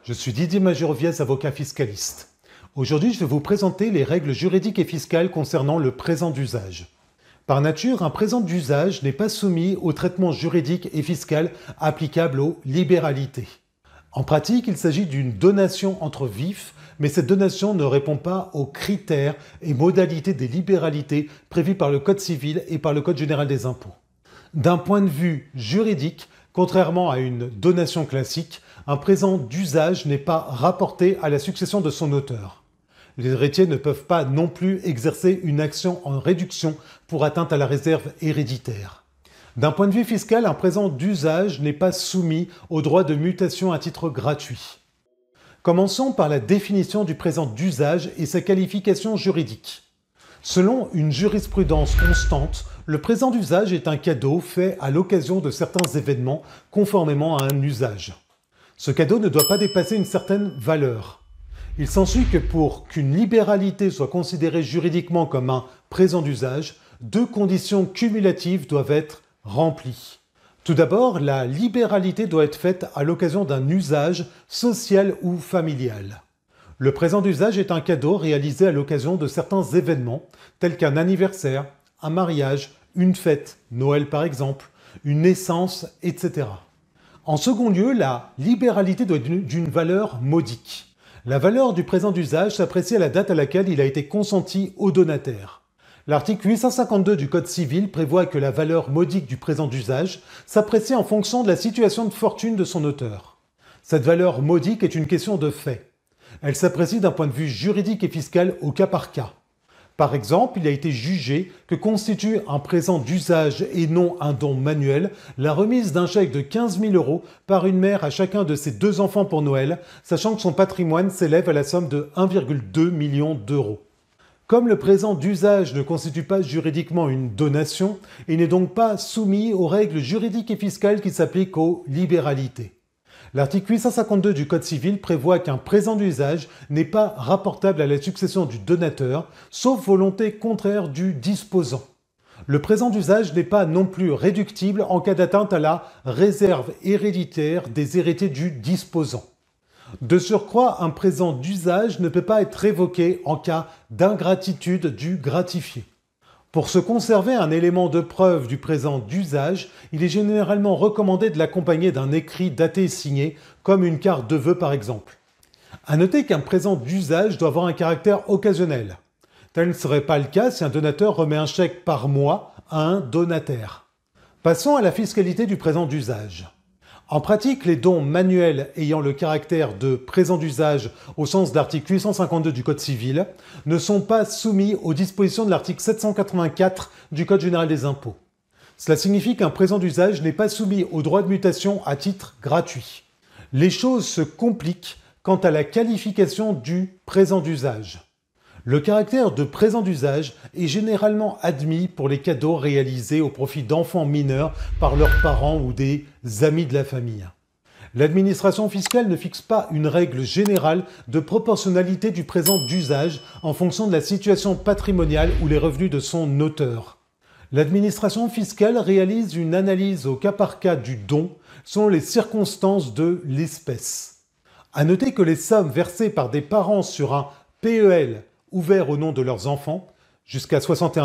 Je suis Didier Mageroviez, avocat fiscaliste. Aujourd'hui, je vais vous présenter les règles juridiques et fiscales concernant le présent d'usage. Par nature, un présent d'usage n'est pas soumis au traitement juridique et fiscal applicable aux libéralités. En pratique, il s'agit d'une donation entre vifs, mais cette donation ne répond pas aux critères et modalités des libéralités prévues par le Code civil et par le Code général des impôts. D'un point de vue juridique, contrairement à une donation classique, un présent d'usage n'est pas rapporté à la succession de son auteur. Les héritiers ne peuvent pas non plus exercer une action en réduction pour atteinte à la réserve héréditaire. D'un point de vue fiscal, un présent d'usage n'est pas soumis au droit de mutation à titre gratuit. Commençons par la définition du présent d'usage et sa qualification juridique. Selon une jurisprudence constante, le présent d'usage est un cadeau fait à l'occasion de certains événements conformément à un usage. Ce cadeau ne doit pas dépasser une certaine valeur. Il s'ensuit que pour qu'une libéralité soit considérée juridiquement comme un présent d'usage, deux conditions cumulatives doivent être remplies. Tout d'abord, la libéralité doit être faite à l'occasion d'un usage social ou familial. Le présent d'usage est un cadeau réalisé à l'occasion de certains événements, tels qu'un anniversaire, un mariage, une fête, Noël par exemple, une naissance, etc. En second lieu, la libéralité doit être d'une valeur modique. La valeur du présent d'usage s'apprécie à la date à laquelle il a été consenti au donataire. L'article 852 du Code civil prévoit que la valeur modique du présent d'usage s'apprécie en fonction de la situation de fortune de son auteur. Cette valeur modique est une question de fait. Elle s'apprécie d'un point de vue juridique et fiscal au cas par cas. Par exemple, il a été jugé que constitue un présent d'usage et non un don manuel la remise d'un chèque de 15 000 € par une mère à chacun de ses deux enfants pour Noël, sachant que son patrimoine s'élève à la somme de 1,2 million d'euros. Comme le présent d'usage ne constitue pas juridiquement une donation, il n'est donc pas soumis aux règles juridiques et fiscales qui s'appliquent aux libéralités. L'article 852 du Code civil prévoit qu'un présent d'usage n'est pas rapportable à la succession du donateur, sauf volonté contraire du disposant. Le présent d'usage n'est pas non plus réductible en cas d'atteinte à la réserve héréditaire des héritiers du disposant. De surcroît, un présent d'usage ne peut pas être révoqué en cas d'ingratitude du gratifié. Pour se conserver un élément de preuve du présent d'usage, il est généralement recommandé de l'accompagner d'un écrit daté et signé, comme une carte de vœux par exemple. À noter qu'un présent d'usage doit avoir un caractère occasionnel. Tel ne serait pas le cas si un donateur remet un chèque par mois à un donataire. Passons à la fiscalité du présent d'usage. En pratique, les dons manuels ayant le caractère de présent d'usage au sens de l'article 852 du Code civil ne sont pas soumis aux dispositions de l'article 784 du Code général des impôts. Cela signifie qu'un présent d'usage n'est pas soumis au droit de mutation à titre gratuit. Les choses se compliquent quant à la qualification du présent d'usage. Le caractère de présent d'usage est généralement admis pour les cadeaux réalisés au profit d'enfants mineurs par leurs parents ou des amis de la famille. L'administration fiscale ne fixe pas une règle générale de proportionnalité du présent d'usage en fonction de la situation patrimoniale ou les revenus de son auteur. L'administration fiscale réalise une analyse au cas par cas du don selon les circonstances de l'espèce. À noter que les sommes versées par des parents sur un PEL ouvert au nom de leurs enfants, jusqu'à 61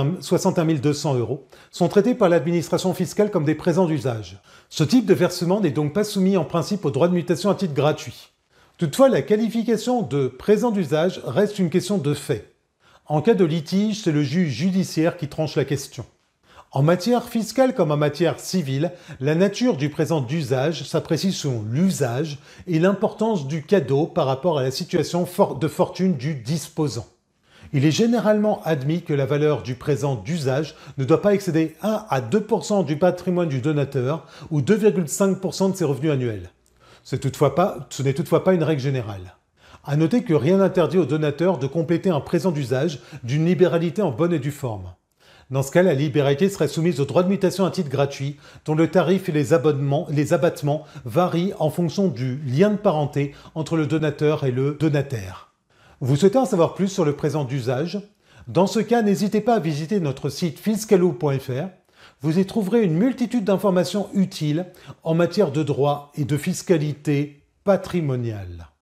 200 €, sont traités par l'administration fiscale comme des présents d'usage. Ce type de versement n'est donc pas soumis en principe au droit de mutation à titre gratuit. Toutefois, la qualification de présent d'usage reste une question de fait. En cas de litige, c'est le juge judiciaire qui tranche la question. En matière fiscale comme en matière civile, la nature du présent d'usage s'apprécie selon l'usage et l'importance du cadeau par rapport à la situation de fortune du disposant. Il est généralement admis que la valeur du présent d'usage ne doit pas excéder 1 à 2% du patrimoine du donateur ou 2,5% de ses revenus annuels. Ce n'est toutefois pas une règle générale. À noter que rien n'interdit au donateur de compléter un présent d'usage d'une libéralité en bonne et due forme. Dans ce cas, la libéralité serait soumise au droit de mutation à titre gratuit, dont le tarif et les abattements varient en fonction du lien de parenté entre le donateur et le donataire. Vous souhaitez en savoir plus sur le présent d'usage? Dans ce cas, n'hésitez pas à visiter notre site fiscalo.fr. Vous y trouverez une multitude d'informations utiles en matière de droit et de fiscalité patrimoniale.